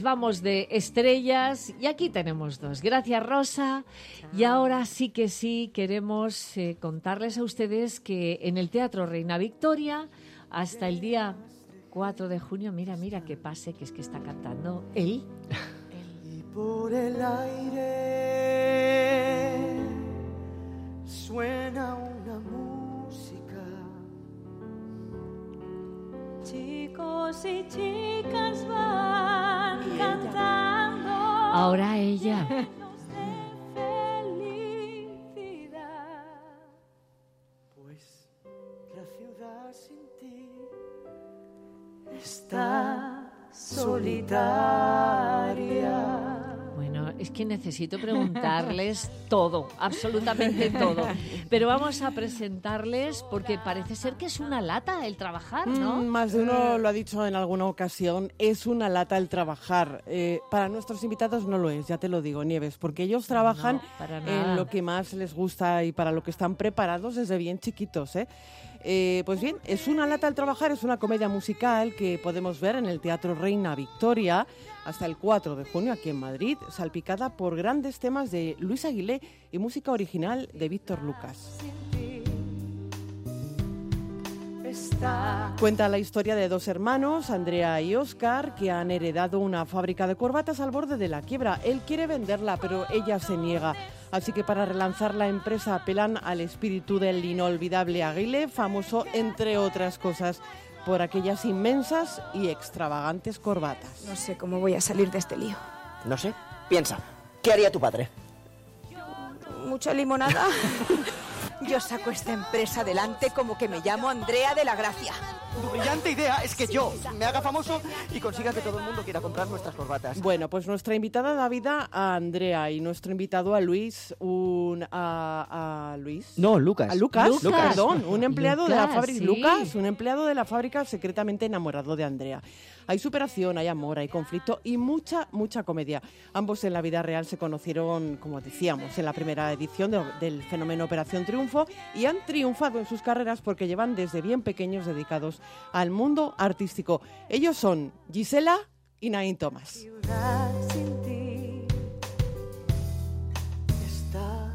Vamos de estrellas y aquí tenemos dos. Gracias, Rosa. Y ahora sí que sí queremos contarles a ustedes que en el Teatro Reina Victoria hasta el día 4 de junio, mira que pase, que es que está cantando él. Y por el aire suena una música. Chicos y chicas van cantando. Ahora ella. Llenos de felicidad. Pues la ciudad sin ti está solitaria. Bueno, es que necesito preguntarles todo, absolutamente todo. Pero vamos a presentarles porque parece ser que es una lata el trabajar, ¿no? Más de uno lo ha dicho en alguna ocasión, es una lata el trabajar. Para nuestros invitados no lo es, ya te lo digo, Nieves, porque ellos trabajan en lo que más les gusta y para lo que están preparados desde bien chiquitos, ¿eh? Pues bien, es una lata al trabajar, es una comedia musical que podemos ver en el Teatro Reina Victoria hasta el 4 de junio aquí en Madrid, salpicada por grandes temas de Luis Aguilé y música original de Víctor Lucas. Cuenta la historia de dos hermanos, Andrea y Óscar, que han heredado una fábrica de corbatas al borde de la quiebra. Él quiere venderla, pero ella se niega. Así que para relanzar la empresa apelan al espíritu del inolvidable Aguilé, famoso, entre otras cosas, por aquellas inmensas y extravagantes corbatas. No sé cómo voy a salir de este lío. No sé, piensa, ¿qué haría tu padre? ¿Mucha limonada? Yo saco esta empresa adelante como que me llamo Andrea de la Gracia. Tu brillante idea es que yo me haga famoso y consiga que todo el mundo quiera comprar nuestras corbatas. Bueno, pues nuestra invitada da vida a Andrea y nuestro invitado a Luis, a Luis. No, Lucas. A Lucas, Lucas. perdón, un empleado de la fábrica. Sí. Lucas, un empleado de la fábrica secretamente enamorado de Andrea. Hay superación, hay amor, hay conflicto y mucha comedia. Ambos en la vida real se conocieron, como decíamos, en la primera edición del fenómeno Operación Triunfo y han triunfado en sus carreras porque llevan desde bien pequeños dedicados al mundo artístico. Ellos son Gisela y Naín Tomás. Ciudad sin ti está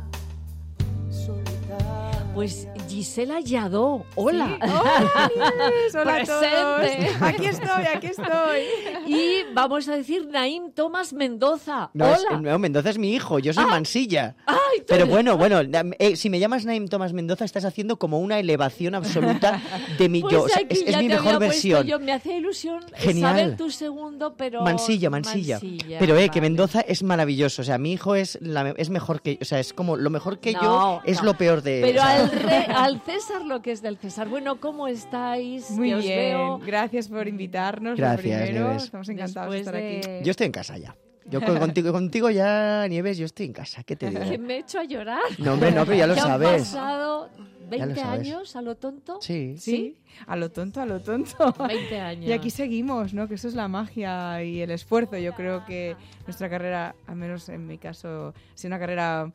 solitaria. Pues Gisela Lladó, hola. Sí. ¡Hola, Nieves! ¡Hola a Presente. todos! Aquí estoy. Y vamos a decir Naín Tomás Mendoza, No, hola. no, Mendoza es mi hijo, yo soy Mansilla. Ay, tú Pero eres- bueno, si me llamas Naim Tomás Mendoza estás haciendo como una elevación absoluta de mi Pues yo. O sea, aquí es ya mi te mejor había puesto versión. yo, me hacía ilusión Genial. saber tu segundo, pero... Mansilla. Pero que vale. Mendoza es maravilloso. O sea, mi hijo es mejor que... O sea, es como lo mejor que No, yo es no. lo peor de... Pero o sea, al César lo que es del César. Bueno, ¿cómo estáis? Muy Que os bien. veo Gracias por invitarnos. Gracias, lo primero. Nieves. Estamos encantados de después estar aquí. Yo estoy en casa ya. Yo contigo ya, Nieves, yo estoy en casa. ¿Qué te digo? que me he hecho a llorar. No, hombre, no, pero ya lo Que han sabes. pasado Ya 20 lo sabes. años a lo tonto. Sí. Sí, a lo tonto. 20 años. Y aquí seguimos, ¿no? Que eso es la magia y el esfuerzo. Yo creo que nuestra carrera, al menos en mi caso, ha sido una carrera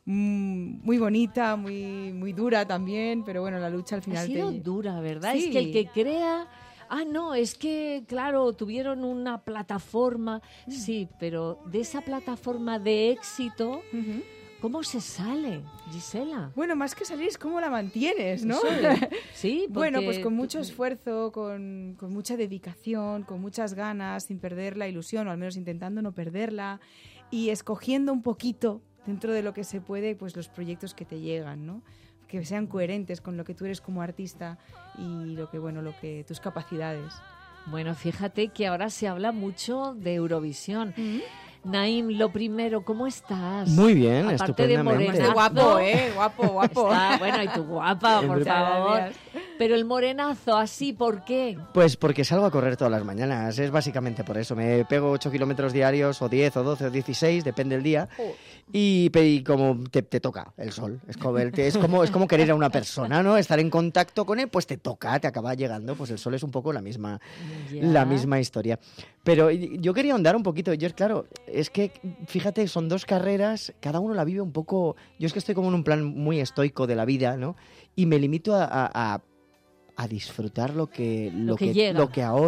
muy bonita, muy dura también, pero bueno, la lucha al Ha final... sido dura, ¿verdad? Sí. Es que el que crea... Ah, no, es que, claro, tuvieron una plataforma. Sí, pero de esa plataforma de éxito, Ujú. ¿cómo se sale, Gisela? Bueno, más que salir es cómo la mantienes, ¿no? Sí, Bueno, porque pues con mucho tú- esfuerzo, con mucha dedicación, con muchas ganas, sin perder la ilusión, o al menos intentando no perderla, y escogiendo un poquito, dentro de lo que se puede, pues los proyectos que te llegan, ¿no? Que sean coherentes con lo que tú eres como artista y lo que tus capacidades. Bueno, fíjate que ahora se habla mucho de Eurovisión. Naim, lo primero, ¿cómo estás? Muy bien, Aparte de estupendamente. morenazo. Guapo, ¿eh? Guapo. Está, bueno, y tú guapa, por Muchas favor. gracias. Pero el morenazo, así, ¿por qué? Pues porque salgo a correr todas las mañanas, es básicamente por eso. Me pego 8 kilómetros diarios, o 10, o 12, o 16, depende del día. Y como te toca el sol. Es como querer a una persona, ¿no? Estar en contacto con él, pues te toca, te acaba llegando. Pues el sol es un poco la misma historia. Pero yo quería ahondar un poquito. Claro, es que, fíjate, son dos carreras, cada uno la vive un poco... Yo es que estoy como en un plan muy estoico de la vida, ¿no? Y me limito a disfrutar lo que llega. lo que ahora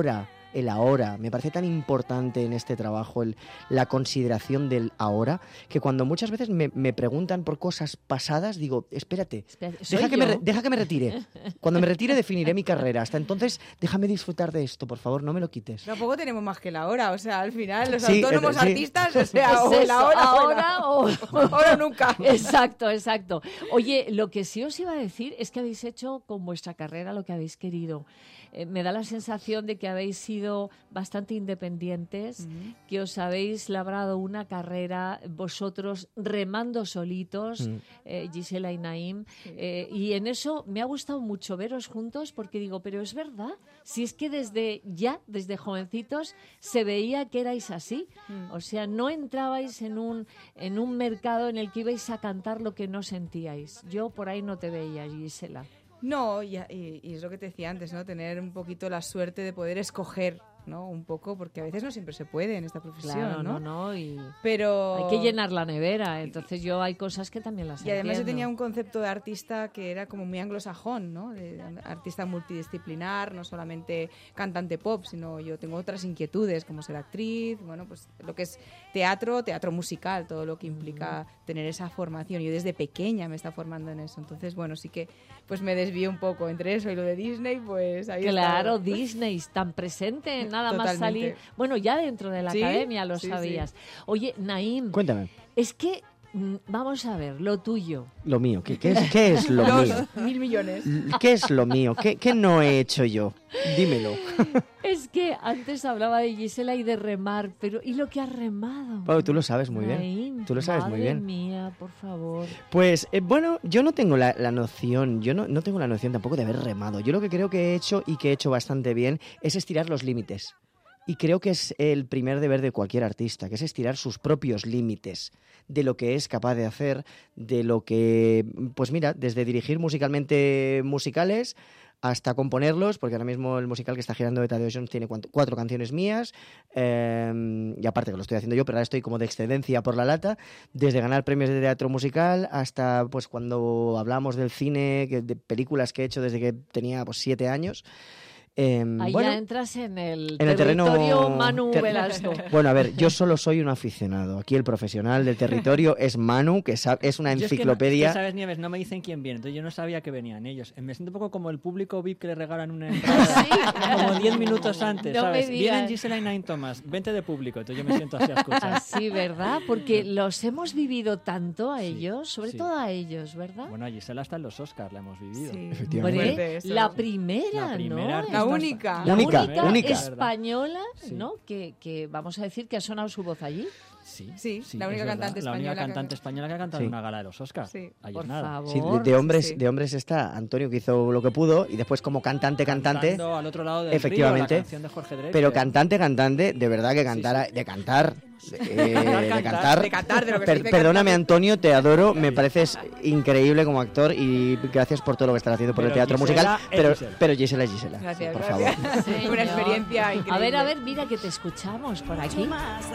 el ahora. Me parece tan importante en este trabajo la consideración del ahora, que cuando muchas veces me preguntan por cosas pasadas, digo, espérate, deja que me retire. Cuando me retire definiré mi carrera. Hasta entonces, déjame disfrutar de esto, por favor, no me lo quites. Tampoco tenemos más que la hora, o sea, al final los Sí, autónomos sí. artistas, o sea, Es o eso, la hora ahora o... ahora nunca. Exacto, exacto. Oye, lo que sí os iba a decir es que habéis hecho con vuestra carrera lo que habéis querido. Me da la sensación de que habéis sido bastante independientes, que os habéis labrado una carrera vosotros remando solitos, Gisela y Naim, y en eso me ha gustado mucho veros juntos porque digo, pero es verdad, si es que desde jovencitos se veía que erais así, o sea, no entrabais en un mercado en el que ibais a cantar lo que no sentíais. Yo por ahí no te veía, Gisela. No, y es lo que te decía antes, ¿no? Tener un poquito la suerte de poder escoger, ¿no? Un poco, porque a veces no siempre se puede en esta profesión, Claro, ¿no? no, y Pero... hay que llenar la nevera, entonces yo hay cosas que también las Y además yo entiendo. tenía un concepto de artista que era como muy anglosajón, ¿no? De artista multidisciplinar, no solamente cantante pop, sino yo tengo otras inquietudes, como ser actriz, bueno, pues lo que es teatro musical, todo lo que implica tener esa formación. Yo desde pequeña me está formando en eso, entonces, bueno, sí que pues me desvío un poco entre eso y lo de Disney, pues ahí Claro, está. Disney, tan presente, nada más Totalmente. salir. Bueno, ya dentro de la Sí, academia lo sí, sabías. Oye, Naim, Cuéntame, es que, vamos a ver, lo tuyo. lo mío. ¿Qué es lo mío? 1.000 millones. ¿Qué es lo mío? ¿Qué no he hecho yo? Dímelo. Es que antes hablaba de Gisela y de remar, pero ¿y lo que has remado? Pau, tú lo sabes muy bien. Naim, Tú lo sabes muy bien. Madre mía, por favor. Pues bueno, yo no tengo la noción, yo no tengo la noción tampoco de haber remado. Yo lo que creo que he hecho y que he hecho bastante bien es estirar los límites. Y creo que es el primer deber de cualquier artista, que es estirar sus propios límites de lo que es capaz de hacer, de lo que, pues mira, desde dirigir musicalmente musicales hasta componerlos, porque ahora mismo el musical que está girando de Tadeo Jones tiene 4 canciones mías, y aparte que lo estoy haciendo yo, pero ahora estoy como de excedencia por la lata, desde ganar premios de teatro musical hasta pues cuando hablamos del cine, de películas que he hecho desde que tenía pues 7 años. Ahí Bueno, ya entras en el en el terreno territorio Manu Velasco. Bueno, a ver, yo solo soy un aficionado. Aquí el profesional del territorio es Manu, que es una Yo es que enciclopedia. no, sabes, Nieves, no me dicen quién viene, entonces yo no sabía que venían ellos. Me siento un poco como el público VIP que le regalan una entrada como 10 minutos antes, No me ¿sabes? digas. Vienen Gisela y Naim Thomas, vente de público, entonces yo me siento así a escuchar. Así, ¿verdad? Porque los hemos vivido tanto a ellos, sobre sí. todo a ellos, ¿verdad? Bueno, a Gisela hasta en los Oscars la hemos vivido. Sí. Efectivamente. Hombre, Fuerte eso. la primera, La primera ¿no? artista La única. La Única, única. española, Sí. ¿no? Que vamos a decir que ha sonado su voz allí. Sí, Sí, la única es verdad. cantante La única española que- cantante española que ha cantado Sí. en una gala de los Oscars. Sí. Ahí Por es nada. favor. Sí, Sí. de hombres está Antonio, que hizo lo que pudo, y después como cantante, Cantando al otro lado del efectivamente, río, la canción de Jorge Drexler. pero cantante, de verdad que cantara, de cantar. De cantar. De cantar, de lo que se dice Perdóname, cantar. Antonio, te adoro, me pareces increíble como actor y gracias por todo lo que estás haciendo por el Pero teatro Gisela musical. es Gisela. Pero Gisela es Gisela. Gracias, por gracias. favor. Señor. Una experiencia increíble. A ver, mira que te escuchamos por aquí.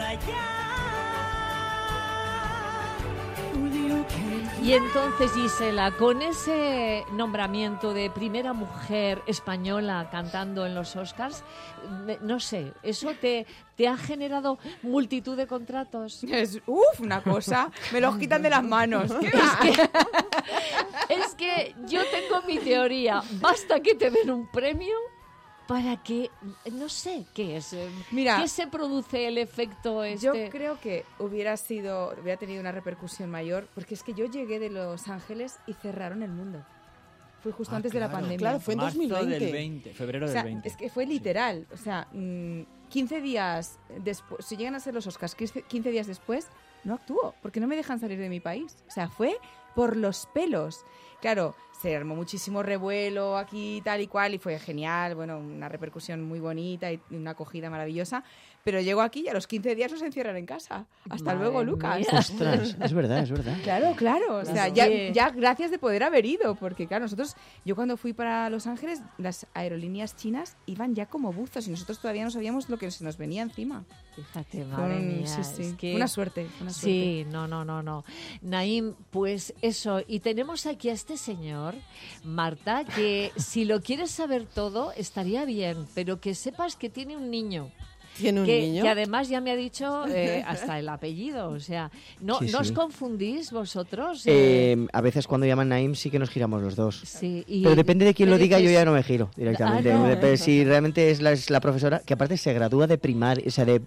Y entonces, Gisela, con ese nombramiento de primera mujer española cantando en los Oscars, no sé, ¿eso te ha generado multitud de contratos? Es, una cosa. Me los quitan de las manos. ¿Qué va? Es que yo tengo mi teoría. Basta que te den un premio para que, no sé, ¿qué es? Mira, ¿Qué se produce el efecto Yo este? creo que hubiera tenido una repercusión mayor, porque es que yo llegué de Los Ángeles y cerraron el mundo. Fue justo antes de la pandemia. Claro, fue en Marzo 2020. del 20, febrero O sea, del 20. es que fue literal. O sea, 15 días después, si llegan a ser los Oscars 15 días después, no actúo, porque no me dejan salir de mi país. O sea, fue por los pelos. Claro, se armó muchísimo revuelo aquí tal y cual y fue genial, bueno, una repercusión muy bonita y una acogida maravillosa, pero llego aquí y a los 15 días nos encierran en casa. Hasta Madre luego, Lucas. mía. Ostras, es verdad, es verdad. Claro, claro. O sea, ya gracias de poder haber ido, porque claro, yo cuando fui para Los Ángeles, las aerolíneas chinas iban ya como buzos y nosotros todavía no sabíamos lo que se nos venía encima. Fíjate, madre mía. Sí. Es que... Una suerte. Sí, no. Naim, pues eso. Y tenemos aquí a este señor, Marta, que si lo quieres saber todo, estaría bien, pero que sepas que tiene un niño. ¿Tiene un niño? Que además ya me ha dicho hasta el apellido. O sea, ¿no os confundís vosotros? A veces cuando llaman Naim sí que nos giramos los dos. Sí, pero depende de quién lo diga, yo dices- ya no me giro directamente. Ah, no. Depende si realmente es la profesora, que aparte se gradúa de primaria, o sea, de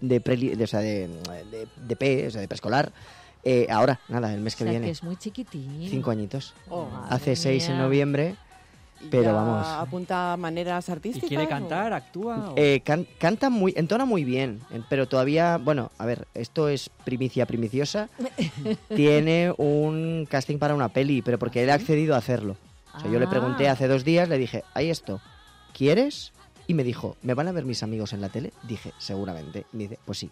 P, o sea, de preescolar. Ahora, nada, el mes O que sea, viene. que es muy chiquitín. 5 añitos. Madre Hace 6 en mía. noviembre. ¿Y Pero ya vamos. apunta a maneras ¿Y artísticas? quiere o- cantar? ¿Actúa? o- Canta entona muy bien, pero todavía, bueno, a ver, esto es primicia primiciosa. Tiene un casting para una peli, pero porque él ha accedido a hacerlo. O sea, yo le pregunté hace 2 días, le dije, ¿hay esto? ¿Quieres? Y me dijo, ¿me van a ver mis amigos en la tele? Dije, seguramente. Y me dice, pues sí.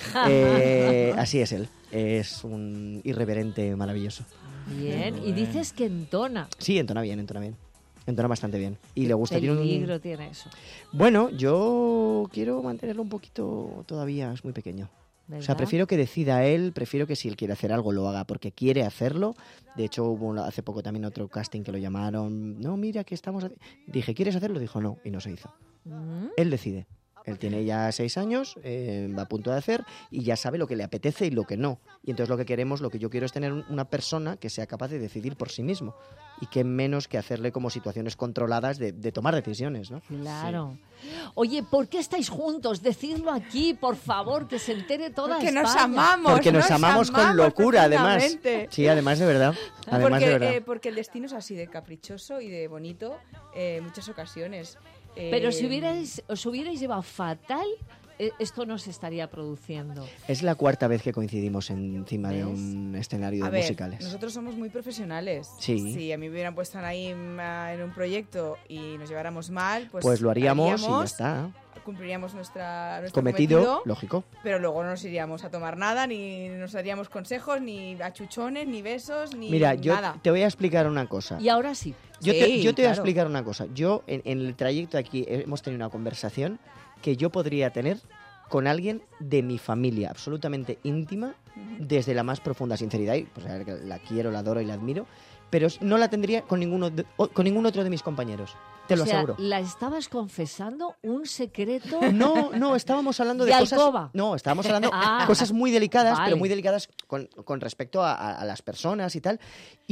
Así es él. Es un irreverente maravilloso. Bien, y dices que entona. Sí, entona bien, entona bien. Entona bastante bien. Y le gusta. ¿Qué Tiene un... peligro tiene eso? Bueno, yo quiero mantenerlo un poquito todavía, es muy pequeño. O sea, ¿Verdad? prefiero que decida él, prefiero que si él quiere hacer algo lo haga porque quiere hacerlo. De hecho, hubo hace poco también otro casting que lo llamaron. No, mira, que estamos... Dije, ¿quieres hacerlo? Dijo, no, y no se hizo. Él decide. Él tiene ya 6 años, va a punto de hacer y ya sabe lo que le apetece y lo que no. Y entonces lo que yo quiero es tener una persona que sea capaz de decidir por sí mismo. Y que menos que hacerle como situaciones controladas de tomar decisiones, ¿no? Claro. Oye, ¿por qué estáis juntos? Decidlo aquí, por favor, que se entere toda Porque España. nos amamos. Porque nos amamos con locura, además. profundamente. Sí, además de verdad. Además de verdad. Porque el destino es así de caprichoso y de bonito en muchas ocasiones. Pero si os hubierais llevado fatal, esto no se estaría produciendo. Es la 4ª vez que coincidimos encima de un escenario A de ver, musicales. nosotros somos muy profesionales. Sí. Si a mí me hubieran puesto ahí en un proyecto y nos lleváramos mal, Pues lo haríamos y ya está. Cumpliríamos nuestro Cometido, lógico. pero luego no nos iríamos a tomar nada, ni nos daríamos consejos, ni achuchones, ni besos, ni Mira, yo nada. te voy a explicar una cosa. Y ahora sí. Yo Sí, te voy a claro. explicar una cosa. Yo, en el trayecto aquí, hemos tenido una conversación que yo podría tener con alguien de mi familia, absolutamente íntima, desde la más profunda sinceridad. Y, pues, la quiero, la adoro y la admiro, pero no la tendría con ningún otro de mis compañeros. Te lo O sea, aseguro. ¿la estabas confesando un secreto? No, estábamos hablando de ¿De cosas... alcoba? No, estábamos hablando Ah, cosas muy delicadas, vale. pero muy delicadas con respecto a las personas y tal.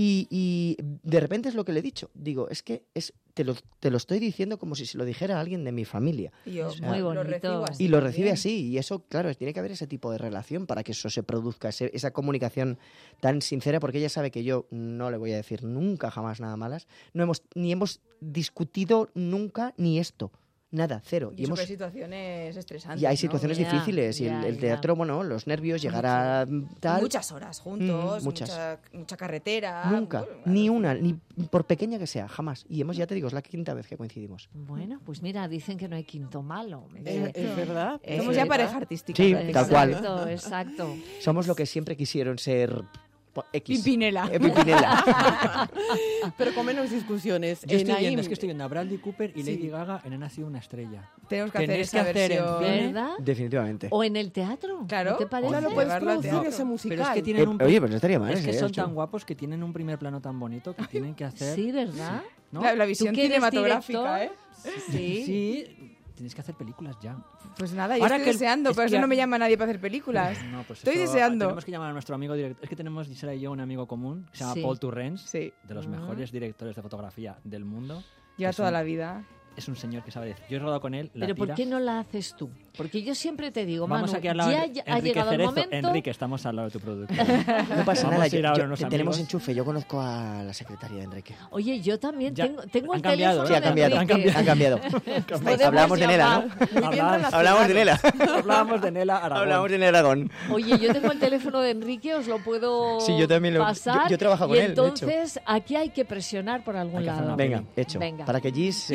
Y de repente es lo que le he dicho. Digo, es que te lo estoy diciendo como si se lo dijera a alguien de mi familia. Y yo Es muy lo bonito. recibo así Y lo recibe también. así. Y eso, claro, tiene que haber ese tipo de relación para que eso se produzca, esa comunicación tan sincera, porque ella sabe que yo no le voy a decir nunca jamás nada malas. Ni hemos discutido nunca ni esto. Nada, cero. Y eso que hay situaciones estresantes. Y hay ¿no? situaciones Ya, difíciles. Y ya, el ya. teatro, bueno, los nervios, llegar a tal... Muchas horas juntos, muchas. mucha carretera. Nunca, Bueno, ni una, ni por pequeña que sea, jamás. Y ya te digo, es la 5ª vez que coincidimos. Bueno, pues mira, dicen que no hay quinto malo. Es verdad. Es Somos ya verdad. pareja artística. Sí, prácticamente. tal cual. Exacto, exacto. Somos lo que siempre quisieron ser X. Pimpinela. Pimpinela. Pero con menos discusiones. Yo estoy Naim, viendo, es que estoy viendo a Bradley Cooper y Lady Gaga en Ha nacido una estrella. Tenemos que hacer Tenéis esa que hacer en versión. cine. ¿Verdad? Definitivamente. O en el teatro. Claro, ¿No te parece? Claro, puedes Llevarlo al producir teatro. ese musical. Pero es que tienen un... Oye, pues no estaría mal. Es que ese, son hecho. tan guapos que tienen un primer plano tan bonito que tienen que hacer... Sí, ¿verdad? ¿no? La visión ¿Tú que eres cinematográfica, director? ¿eh? Sí, tienes que hacer películas ya. Pues nada, yo Ahora estoy que- deseando, es pero que eso no me llama nadie para hacer películas. No, pues Estoy eso, deseando. Tenemos que llamar a nuestro amigo director. Es que tenemos, Gisela y yo, un amigo común que se llama Sí. Paul Turrens, Sí, de los mejores directores de fotografía del mundo. lleva Es toda un- la vida. Es un señor que sabe decir. Yo he rodado con él la Pero ¿por tira. qué no la haces tú? Porque yo siempre te digo, Vamos Manu, aquí al lado ya de ha Enrique llegado el Cerezo. momento. Enrique, estamos al lado de tu productor. No pasa Vamos nada. a ir ahora unos Tenemos amigos. enchufe. Yo conozco a la secretaria de Enrique. Oye, yo también Ya, tengo el han cambiado, teléfono Sí, ha de cambiado. Enrique. Ha cambiado. Podemos Hablamos de Nela, llamar. ¿no? Muy bien Hablamos de Nela. Hablábamos de Nela Aragón. Hablamos de Nela Aragón. Oye, yo tengo el teléfono de Enrique, os lo puedo Sí, yo también pasar. yo trabajo con y él, de hecho. entonces, aquí hay que presionar por algún Hay que hacer lado. una Venga, hecho. Venga. Para que Gis Sí, me siento salga.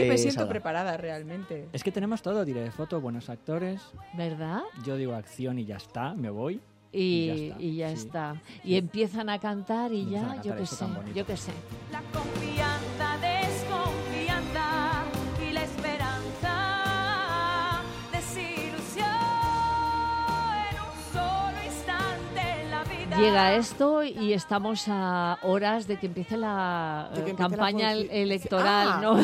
preparada realmente. Es que tenemos todo, diré, foto, buenos actores. ¿Verdad? Yo digo acción y ya está, me voy. Y ya sí. está. Y empiezan a cantar y Empiezan a ya, cantar yo qué eso sé, tan bonito. yo qué sé. La confianza, desconfianza y la esperanza, desilusión en un solo instante en la vida. Llega esto y estamos a horas de que empiece la De que empiece campaña la electoral, Ah. ¿no?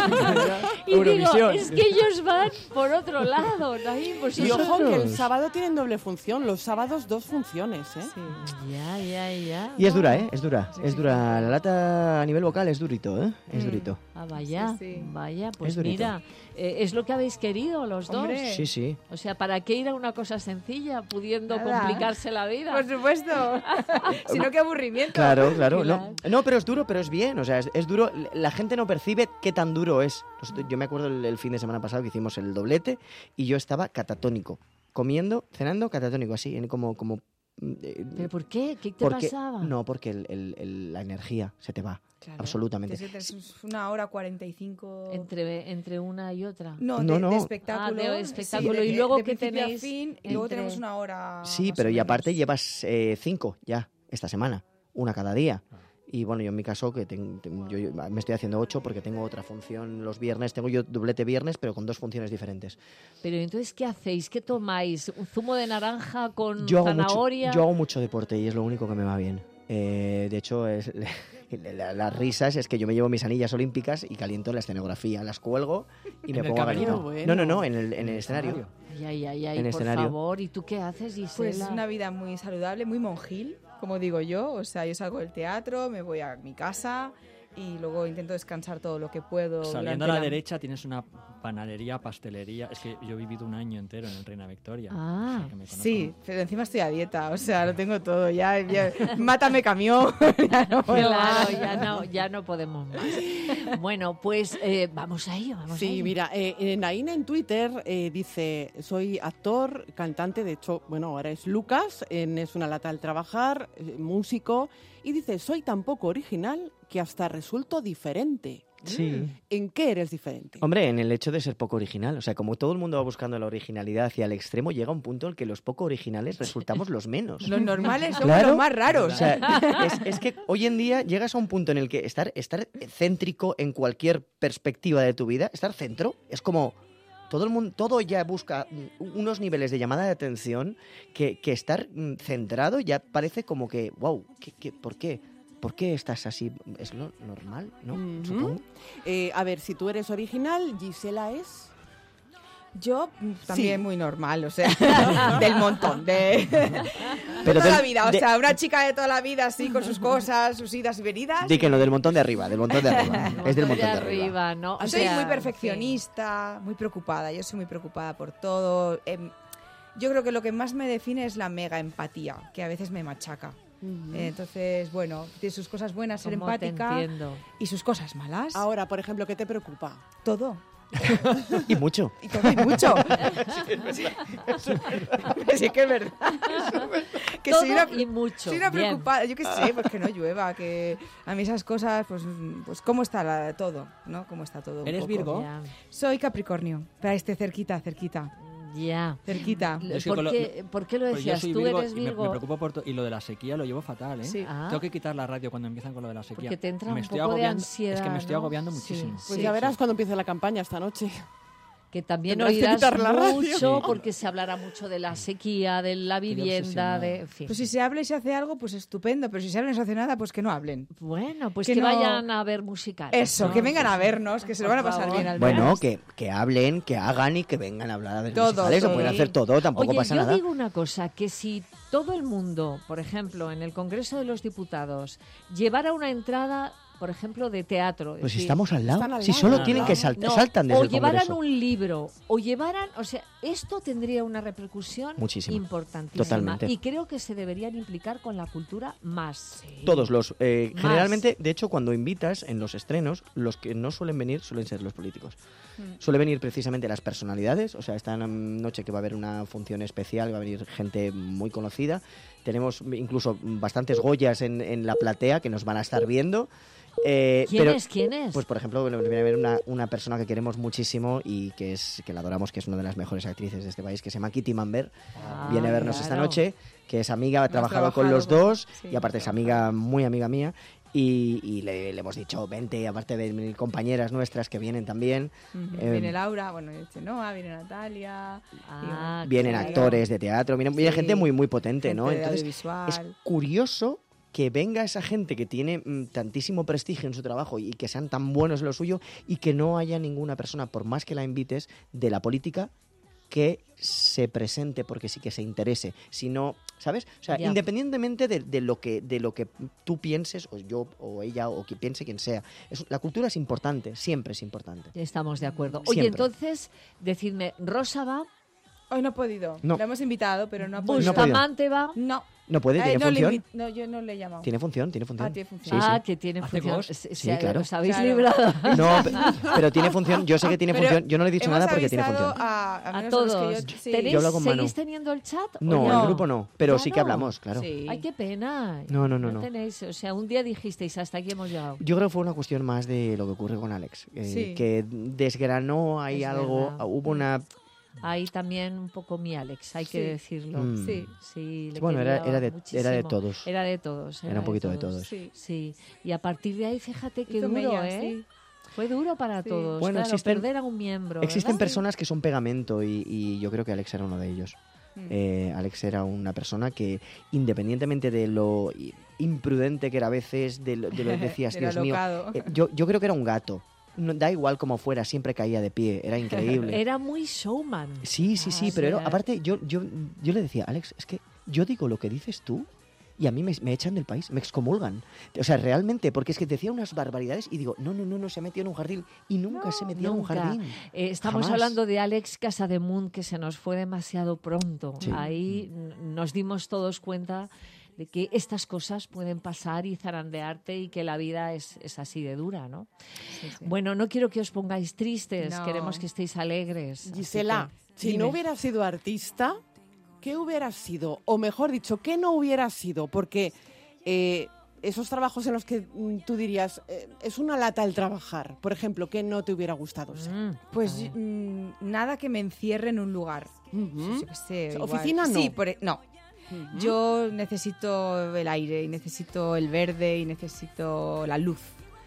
Y digo, Eurovisión. es que ellos van por otro lado, Naim, pues Y ojo que el Nosotros. sábado tienen doble función, los sábados 2 funciones, ¿eh? Sí. Ya. Y es dura, ¿eh? Es dura. Es dura. La lata a nivel vocal es durito, ¿eh? Es durito. Ah, vaya, Sí, sí. vaya, pues Es durito. mira, es lo que habéis querido los Hombre. dos. Sí, sí. O sea, ¿para qué ir a una cosa sencilla pudiendo Nada. complicarse la vida? Por supuesto. Si no, qué aburrimiento. Claro, claro. Claro. No, pero es duro, pero es bien. O sea, es duro. La gente no percibe qué tan duro es. Yo me acuerdo el fin de semana pasado que hicimos el doblete y yo estaba catatónico. Comiendo, cenando, catatónico, así, como ¿Pero por qué? ¿Qué te porque, pasaba? No, porque la energía se te va. Claro. Absolutamente. Es una hora 45. Entre una y otra. No, No, de, no. de espectáculo. Ah, de espectáculo. Sí, ¿Y luego de qué principio a tenéis fin, y luego entre- tenemos una hora. Sí, más pero o y aparte menos. llevas 5 ya esta semana, una cada día. Y bueno, yo en mi caso, que yo me estoy haciendo 8 porque tengo otra función los viernes. Tengo yo doblete viernes, pero con 2 funciones diferentes. Pero entonces, ¿qué hacéis? ¿Qué tomáis? ¿Un zumo de naranja con Yo hago, zanahoria? yo hago mucho deporte y es lo único que me va bien. De hecho, las risas es que yo me llevo mis anillas olímpicas y caliento la escenografía. Las cuelgo y me ¿En el pongo a camerino? calentar. No, en el escenario. Ay, En por escenario. favor. ¿Y tú qué haces, Pues Gisela? una vida muy saludable, muy monjil, como digo yo. O sea, yo salgo del teatro, me voy a mi casa y luego intento descansar todo lo que puedo. Saliendo durante a la derecha tienes una panadería, pastelería. Es que yo he vivido un año entero en el Reina Victoria. Ah, O sea, que me conozco. Sí, pero encima estoy a dieta, o sea, lo tengo todo. Ya mátame camión. Ya no puedo más. Claro, ya no podemos más. Bueno, pues vamos a ello, vamos a Sí, ello. mira, Naina en Twitter dice, soy actor, cantante, de hecho, bueno, ahora es Lucas, en Es una lata al trabajar, músico, y dice, soy tan poco original que hasta resulto diferente. Sí. ¿En qué eres diferente? Hombre, en el hecho de ser poco original. O sea, como todo el mundo va buscando la originalidad hacia el extremo, llega un punto en el que los poco originales resultamos los menos. Los normales son Claro. los más raros. O sea, es que hoy en día llegas a un punto en el que estar céntrico en cualquier perspectiva de tu vida, estar centro, es como todo el mundo, todo ya busca unos niveles de llamada de atención que estar centrado ya parece como que, wow, ¿por qué? ¿Por qué estás así? ¿Es lo normal? ¿No? Ujú. Supongo. A ver, si tú eres original, Gisela es... Yo también Sí. muy normal, o sea, del montón, de Pero toda la del- vida, o de- sea, una chica de toda la vida así con sus cosas, sus idas y venidas. Di que no, del montón de arriba, del montón de arriba. Es del montón de arriba. ¿no? O Soy sea, muy perfeccionista, muy preocupada, yo soy muy preocupada por todo. Yo creo que lo que más me define es la mega empatía, que a veces me machaca. Entonces, bueno, tiene sus cosas buenas ser ¿cómo te empática entiendo? y sus cosas malas. Ahora, por ejemplo, ¿qué te preocupa? Todo. Y mucho. Y todo y mucho. Sí, que es verdad. Que Todo soy una, y mucho. soy una Bien. preocupada, yo qué sé, pues que no llueva, que a mí esas cosas, pues cómo está todo, ¿no? Cómo está todo. un ¿Eres poco. Virgo? Ya, Soy Capricornio, pero cerquita. ya. Cerquita. Es que con lo- ¿Por qué lo Pues yo decías? soy ¿Tú Virgo eres y me Virgo? preocupo por todo. Y lo de la sequía lo llevo fatal, ¿eh? Sí. Ah. Tengo que quitar la radio cuando empiezan con lo de la sequía. Porque te entra Me un estoy poco de agobiando- ansiedad, Es que me estoy ¿no? agobiando Sí, muchísimo. Pues sí, ya verás sí. cuando empiece la campaña esta noche. Que también Tendrás que oirás quitar la radio. mucho Sí. porque se hablará mucho de la sequía, de la vivienda, obsesionado. en fin. Pues si se habla y se hace algo, pues estupendo, pero si se habla y no se hace nada, pues que no hablen. Bueno, pues Que que no- vayan a ver musicales. Eso, ¿no? que vengan a vernos, que se lo van a pasar favor. bien al Bueno, menos. que hablen, que hagan y que vengan a hablar de Todo, musicales. Lo todo. pueden hacer todo, tampoco Oye, pasa yo nada. digo una cosa, que si todo el mundo, por ejemplo, en el Congreso de los Diputados, llevara una entrada, por ejemplo, de teatro... es Pues si decir, estamos al lado. Están al Si lado. solo Al tienen lado. que no, saltan desde o el llevaran Congreso. un libro, o llevaran... O sea, esto tendría una repercusión Muchísima. importantísima. Totalmente. Y creo que se deberían implicar con la cultura más. Todos los... Más. generalmente, de hecho, cuando invitas en los estrenos, los que no suelen venir suelen ser los políticos. Suele venir precisamente las personalidades, o sea, esta noche que va a haber una función especial, va a venir gente muy conocida, tenemos incluso bastantes Goyas en la platea que nos van a estar viendo. ¿Quién es? Pues, por ejemplo, nos viene a ver una persona que queremos muchísimo y que la adoramos, que es una de las mejores actrices de este país, que se llama Kitty Mamber. Viene a vernos esta noche, que es amiga, ha trabajado con los dos, y aparte es amiga, muy amiga mía. Y le hemos dicho, vente, aparte de compañeras nuestras que vienen también. Viene Laura, bueno, Chenoa, viene Natalia. Vienen actores de teatro, viene gente muy, muy potente, ¿no? Entonces, es curioso que venga esa gente que tiene tantísimo prestigio en su trabajo y que sean tan buenos en lo suyo y que no haya ninguna persona, por más que la invites, de la política que se presente porque sí que se interese, sino, ¿sabes? O sea, independientemente de lo que tú pienses, o yo, o ella, o que piense quien sea, la cultura es importante, siempre es importante. Estamos de acuerdo. Oye, Siempre. entonces, decidme, ¿Rosa va? Hoy no ha podido. No. La hemos invitado, pero no ha podido. ¿Bustamante va? No. No puede, tiene función. No, yo no le he llamado. Tiene función. Tiene función. Sí, sí. Que tiene ¿Hace función. voz? Sí, claro. Os habéis Claro. librado. No, pero tiene función, yo sé que tiene Pero función, yo no le he dicho hemos nada porque tiene avisado función. A todos. sí. Yo hablo con Manu. ¿Seguís teniendo el chat? No, ¿O en ya el grupo no, pero ¿Ya sí que no? hablamos, claro. Sí. Ay, qué pena. No. Tenéis, o sea, un día dijisteis, hasta aquí hemos llegado. Yo creo que fue una cuestión más de lo que ocurre con Alex, Sí. que desgranó ahí Es algo, verdad. hubo una... Ahí también un poco mi Alex, hay que Sí. decirlo. Mm. Sí. Sí, le Bueno, era quería de muchísimo. todos. Era de todos. Era un poquito de todos. Sí. Sí, y a partir de ahí, fíjate qué Hizo duro, mella, ¿eh? sí. Fue duro para Sí. todos. Bueno, claro, perder a un miembro. Existen ¿verdad? personas que son pegamento y yo creo que Alex era uno de ellos. Mm. Alex era una persona que, independientemente de lo imprudente que era a veces, de lo que decías, Del Dios mío, alocado. yo creo que era un gato. No, da igual como fuera, siempre caía de pie, era increíble. Era muy showman. Sí, pero era- aparte yo le decía, Alex, es que yo digo lo que dices tú y a mí me echan del país, me excomulgan. O sea, realmente, porque es que decía unas barbaridades y digo, no, se metió en un jardín y nunca se metió en un Nunca. jardín. Estamos Jamás. hablando de Alex Casademunt, que se nos fue demasiado pronto. Sí. Ahí nos dimos todos cuenta de que estas cosas pueden pasar y zarandearte y que la vida es así de dura, ¿no? Sí, sí. Bueno, no quiero que os pongáis tristes, No. queremos que estéis alegres. Así Gisela, que, si dime. no hubieras sido artista, ¿qué hubieras sido? O mejor dicho, ¿qué no hubieras sido? Porque esos trabajos en los que tú dirías, es una lata el trabajar, por ejemplo, ¿qué no te hubiera gustado ser? Pues nada que me encierre en un lugar. Ujú. Yo qué sé, igual. ¿Oficina no? Sí, no. Yo necesito el aire y necesito el verde y necesito la luz.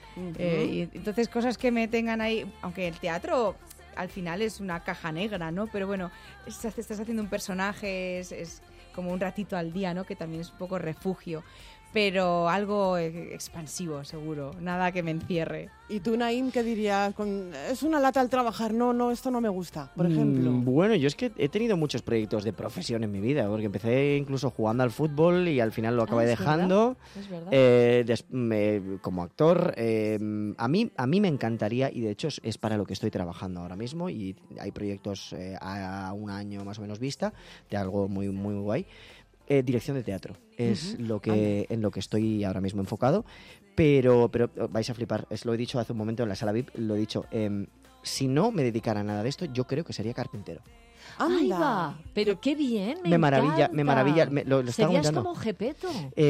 Y entonces cosas que me tengan ahí, aunque el teatro al final es una caja negra, ¿no? Pero bueno, estás haciendo un personaje, es como un ratito al día, ¿no? Que también es un poco refugio. Pero algo expansivo, seguro. Nada que me encierre. ¿Y tú, Naim, qué dirías? Es una lata el trabajar, no, esto no me gusta, por ejemplo. Bueno, yo es que he tenido muchos proyectos de profesión en mi vida, porque empecé incluso jugando al fútbol y al final lo acabé es dejando. Es verdad. Como actor, a mí me encantaría, y de hecho es para lo que estoy trabajando ahora mismo, y hay proyectos a un año más o menos vista, de algo muy, muy guay. Dirección de teatro es en lo que estoy ahora mismo enfocado, pero vais a flipar, lo he dicho hace un momento en la sala VIP, lo he dicho, si no me dedicara a nada de esto, yo creo que sería carpintero. Ahí ¡Anda! va, pero qué bien, Me maravilla, lo estaba Serías comentando. como Gepetto.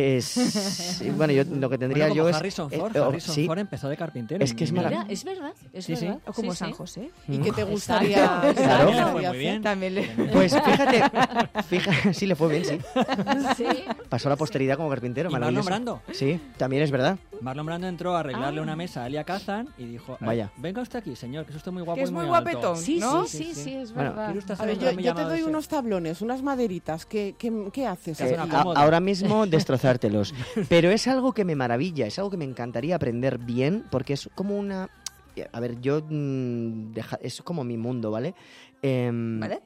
Bueno, yo lo que tendría Bueno, yo como es... Harrison Ford. sí, Harrison Ford empezó de carpintero. Es que es Mira, maravilloso. es verdad, es Sí, sí. verdad. O como Sí, San sí. José. ¿Y qué te gustaría? Exacto. Claro. Le fue gustaría muy bien. hacer? También le... Pues fíjate, sí le fue bien, sí. Sí. Pasó a la posteridad como carpintero, Y Marlon maravilloso. Brando. Sí, también es verdad. Marlon Brando entró a arreglarle una mesa a Elia Kazan y dijo, Vaya. venga usted aquí, señor, que es usted muy guapo Que es y muy alto". guapetón. Sí, ¿no? sí, es Bueno, verdad. ¿Quiere usted A hacer ver, un yo te llamado doy ese? unos tablones, unas maderitas. ¿Qué haces? Que hace una aquí? cómoda. Ahora mismo destrozártelos. Pero es algo que me maravilla, es algo que me encantaría aprender bien, porque es como una... A ver, yo... es como mi mundo, ¿vale? ¿Vale?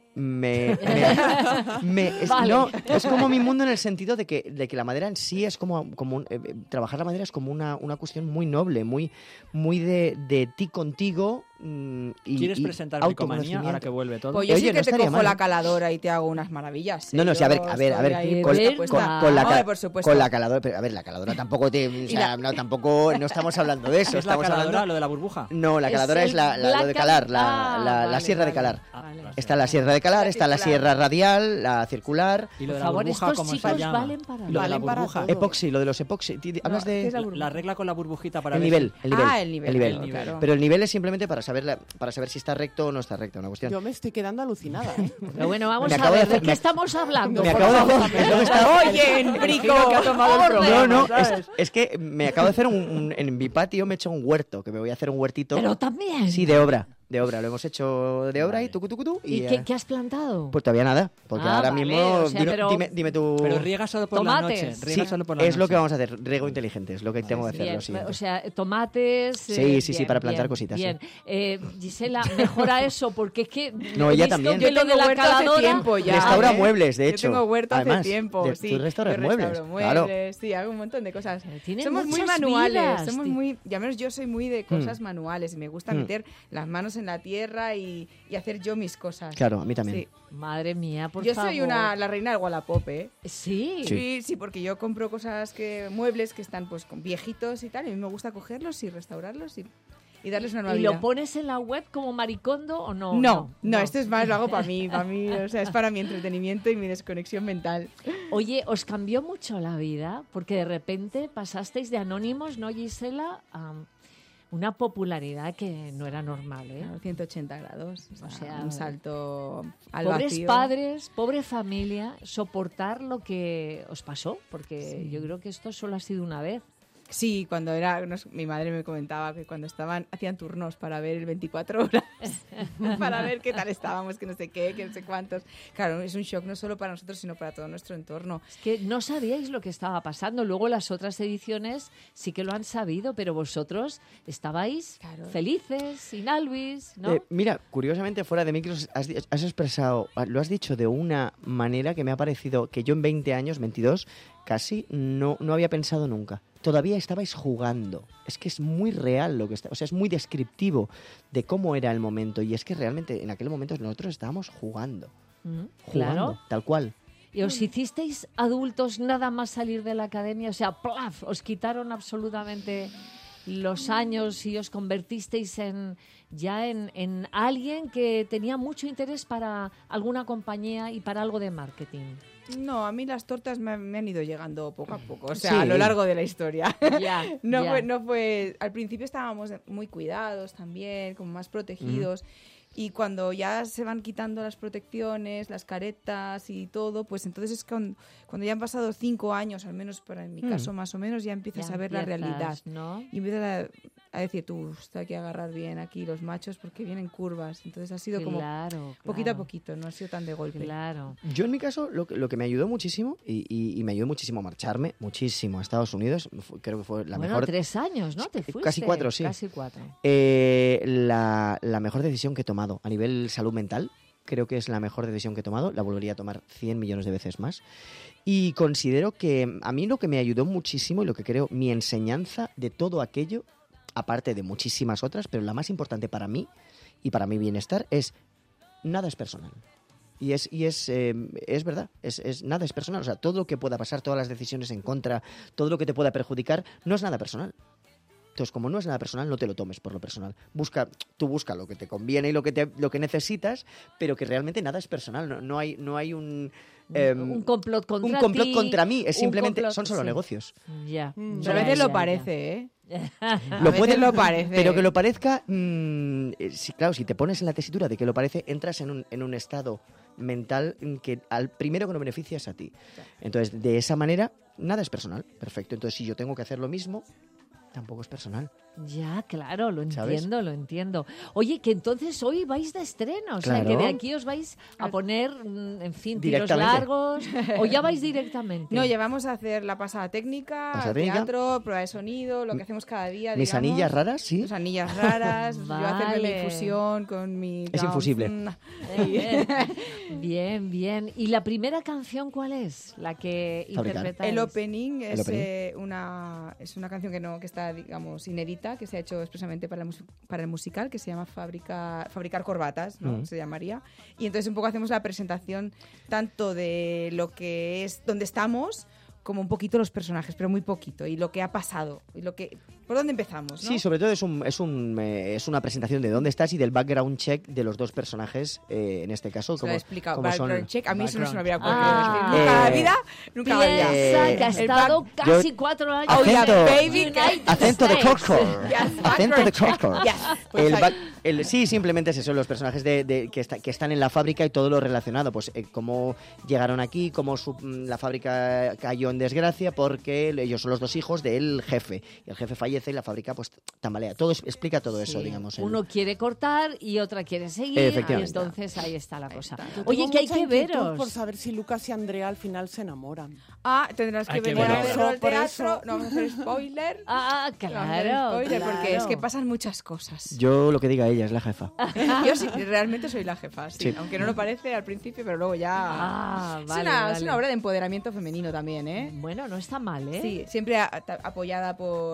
Vale. No, es como mi mundo en el sentido de que la madera en sí es como trabajar la madera es como una cuestión muy noble, muy de ti contigo, ¿Quieres presentar Bricomanía ahora que vuelve todo? Pues yo Oye, sí que no te estaría cojo mal, la ¿eh? caladora y te hago unas maravillas. No, sí, a ver, con la caladora, pero a ver, la caladora tampoco o sea, no, tampoco, no estamos hablando de eso. ¿Es la Estamos caladora, hablando... lo de la burbuja? No, la caladora es lo de calar, la sierra de calar. Está la sierra de calar, está la sierra radial, la circular. Y lo de Por la favor, burbuja, estos ¿cómo se chicos llama? valen para Y lo de la Valen para burbuja. todo. Epoxi, lo de los epoxi. ¿Hablas ¿qué es la de...? burbuja? La regla con la burbujita para El ver nivel, si- el nivel. Ah, el nivel, claro. Pero el nivel es simplemente para saber si está recto o no está recto, una cuestión. Yo me estoy quedando alucinada. Pero bueno, vamos Me a acabo ver, de hacer- ¿de qué estamos hablando? Me por acabo de favor? hacer... es lo que está- Oye, Enrico, que ha tomado el orden. programa, No, ¿sabes? es que me acabo de hacer en mi patio me he hecho un huerto, que me voy a hacer un huertito. Pero también. Sí, de obra, lo hemos hecho de obra y tucu. ¿Y qué has plantado? Pues todavía nada, porque Ah, ahora vale, mismo, o sea, pero- dime tú... Pero riega solo por la Tomates. noche. Sí, Riega solo por la es lo noche. que vamos a hacer, riego inteligente, es lo que tengo que hacer. Bien, Lo siguiente. o sea, tomates. Sí, para plantar cositas, Bien. sí. Gisela, mejora eso, porque es que. No, he ella visto también. que Yo lo de tengo la huerto hace caladora. tiempo ya. Restaura muebles, de Yo hecho. tengo huerto hace Además, tiempo, sí. tú restauras Yo muebles, restauro claro. muebles, sí, hago un montón de cosas. Tiene Somos muy muchas manuales, vidas, somos tío. muy, y al menos yo soy muy de cosas manuales y me gusta Mm. meter las manos en la tierra y hacer yo mis cosas. Claro, a mí también. Sí. Madre mía, por Yo favor. soy la reina del Wallapop, ¿eh? Sí. Sí, porque yo compro muebles que están pues con viejitos y tal, y a mí me gusta cogerlos y restaurarlos y darles una nueva ¿Y vida. lo pones en la web como maricondo o no? No, esto es más, lo hago para mí, o sea, es para mi entretenimiento y mi desconexión mental. Oye, ¿os cambió mucho la vida? Porque de repente pasasteis de anónimos, ¿no, Gisela? A una popularidad que no era normal, ¿eh? Claro, 180 grados, O sea, un salto al Pobres vacío. padres, pobre familia, soportar lo que os pasó, porque Sí. yo creo que esto solo ha sido una vez. Sí, cuando mi madre me comentaba que cuando hacían turnos para ver el 24 horas, para ver qué tal estábamos, que no sé qué, que no sé cuántos. Claro, es un shock no solo para nosotros, sino para todo nuestro entorno. Es que no sabíais lo que estaba pasando. Luego las otras ediciones sí que lo han sabido, pero vosotros estabais Claro. felices, sin Alvis, ¿no? Mira, curiosamente, fuera de micros, has expresado, lo has dicho de una manera que me ha parecido que yo en 20 años, 22, casi no había pensado nunca. Todavía estabais jugando. Es que es muy real lo que está, o sea, es muy descriptivo de cómo era el momento. Y es que realmente en aquel momento nosotros estábamos jugando. Claro. Tal cual. ¿Y os hicisteis adultos nada más salir de la academia? O sea, ¡plaf! Os quitaron absolutamente los años y os convertisteis en alguien que tenía mucho interés para alguna compañía y para algo de marketing. No, a mí las tortas me han ido llegando poco a poco, o sea, Sí. a lo largo de la historia. Ya, No ya. fue. Al principio estábamos muy cuidados también, como más protegidos. Y cuando ya se van quitando las protecciones, las caretas y todo, pues entonces es cuando ya han pasado 5 años, al menos en mi caso más o menos, ya empiezas Ya a ver la empiezas, realidad. ¿no? Y empiezas a decir, tú, hay que agarrar bien aquí los machos porque vienen curvas. Entonces ha sido como Claro, poquito a claro, poquito, no ha sido tan de golpe. Claro. Yo en mi caso, lo que me ayudó muchísimo, y me ayudó muchísimo a marcharme, muchísimo a Estados Unidos, creo que fue la Bueno, mejor... 3 años, ¿no? Te fuiste. Casi 4, sí. Casi 4. La mejor decisión que he tomado a nivel salud mental, creo que es la mejor decisión que he tomado, la volvería a tomar 100 millones de veces más. Y considero que a mí lo que me ayudó muchísimo y lo que creo mi enseñanza de todo aquello, aparte de muchísimas otras, pero la más importante para mí y para mi bienestar es nada es personal. Y es verdad, nada es personal. O sea, todo lo que pueda pasar, todas las decisiones en contra, todo lo que te pueda perjudicar, no es nada personal. Entonces, como no es nada personal, no te lo tomes por lo personal. Tú busca lo que te conviene y lo que necesitas, pero que realmente nada es personal. No hay un complot contra un complot ti, contra mí. Es un simplemente complot- son solo sí. negocios. Ya. Pero a veces lo parece, ¿eh? Lo veces lo parece. Pero que lo parezca, claro, si te pones en la tesitura de que lo parece, entras en un estado mental que al primero que no beneficia es a ti. Entonces, de esa manera, nada es personal. Perfecto. Entonces, si yo tengo que hacer lo mismo, tampoco es personal. Ya, claro, lo ¿Sabes? entiendo, lo entiendo. Oye, que entonces hoy vais de estreno, o sea, Claro. que de aquí os vais a poner, en fin, tiros Directamente. largos, o ya vais directamente. No, llevamos a hacer la pasada técnica, Pasada técnica. teatro, prueba de sonido, lo que hacemos cada día. Mis digamos. anillas raras, sí. Mis anillas raras, yo hacerme mi Vale. infusión con mi... Es infusible. Bien, bien. ¿Y la primera canción cuál es? La que Fabricar. interpretáis. El opening es, opening. una canción que está obra, digamos, inédita que se ha hecho expresamente para el musical, que se llama Fabricar Corbatas, ¿no? Se llamaría. Y entonces un poco hacemos la presentación tanto de lo que es, donde estamos, como un poquito los personajes, pero muy poquito, y lo que ha pasado, y por dónde empezamos, ¿no? Sí, sobre todo es una presentación de dónde estás y del background check de los dos personajes, en este caso. Se lo he explicado, como background check, a mí eso no se me habría ocurrido Ah. decir. Nunca en la vida, nunca en la vida. Piensa que ha estado casi 4 años. Oh, yeah, Acento. baby, Acento de States. Corcor. Yes, Acento de background check. Corcor. Yes. Pues Sí, simplemente es eso, los personajes que están en la fábrica y todo lo relacionado. Pues cómo llegaron aquí, cómo la fábrica cayó en desgracia, porque ellos son los dos hijos del jefe. Y el jefe fallece y la fábrica pues tambalea. Explica todo eso, Sí. digamos. Uno quiere cortar y otra quiere seguir. Efectivamente. Y entonces ahí está la cosa. Yo Oye, tengo que hay mucha que inquietud veros. por saber si Lucas y Andrea al final se enamoran. Tendrás que Hay que venir a verlo. verlo al Por teatro. eso. No vamos a hacer spoiler. Ah, No vamos a hacer claro. spoiler, claro. porque es que pasan muchas cosas. Yo lo que diga ella es la jefa. Yo sí, realmente soy la jefa, sí. Sí. Aunque no lo parece al principio, pero luego ya... Ah, es, vale, una, vale. es una obra de empoderamiento femenino también, ¿eh? Bueno, no está mal, ¿eh? Sí, siempre apoyada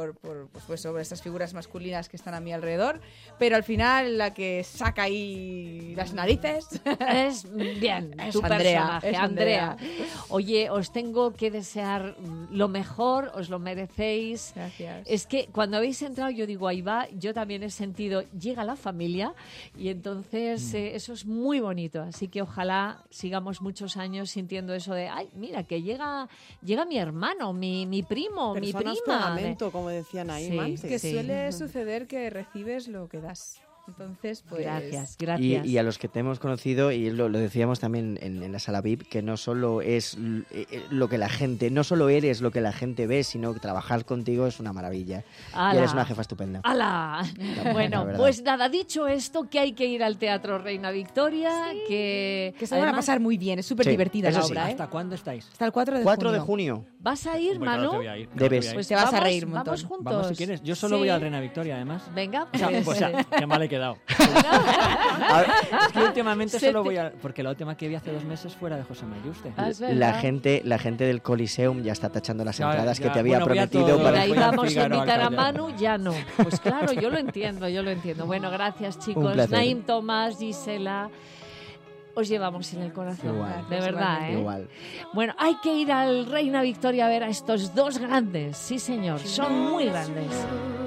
pues, sobre estas figuras masculinas que están a mi alrededor, pero al final la que saca ahí las narices Es bien, Es tu Andrea, personaje, es Andrea. Andrea. Oye, os tengo que desear lo mejor, os lo merecéis. Gracias. Es que cuando habéis entrado, yo digo, ahí va, yo también he sentido, llega la familia, y entonces eso es muy bonito. Así que ojalá sigamos muchos años sintiendo eso de, ay, mira, que llega mi hermano, mi primo, mi Personas prima. pegamento, como decían ahí Sí, antes. Que sí. suele suceder que recibes lo que das. Entonces, pues... Gracias, gracias. Y a los que te hemos conocido, y lo decíamos también en la sala VIP, que no solo es lo que la gente, no solo eres lo que la gente ve, sino que trabajar contigo es una maravilla. ¡Hala! Y eres una jefa estupenda. ¡Hala! Bueno, la verdad. pues nada, dicho esto, que hay que ir al Teatro Reina Victoria, que Que se van a además- pasar muy bien, es súper Sí, divertida eso la sí. obra, ¿eh? ¿Hasta cuándo estáis? Hasta el 4 de 4 de junio. junio. ¿Vas a ir, Hombre, claro Manu? que voy a ir, claro Debes. que voy a ir. Pues te vas a Vamos- reír un montón. Vamos juntos. Vamos si quieres. Yo solo Sí. voy al Reina Victoria, además. Venga, O sea, pues... qué mal he quedado. A ver, Es que últimamente Se solo te- voy a... Porque la última que vi hace 2 meses fuera de José Mayuste. Ah, es la verdad. gente del Coliseum ya está tachando las Ya, entradas ya. que te había Bueno, voy a prometido todo. Por para... ahí Voy al vamos a Fígaro, invitar a al Callao. Manu, ya no. Pues claro, yo lo entiendo, yo lo entiendo. Bueno, gracias chicos. placer. Naim, Tomás, Gisela, os llevamos en el corazón. Igual. De verdad, ¿eh? Igual. Bueno, hay que ir al Reina Victoria a ver a estos dos grandes. Sí, señor, son muy grandes.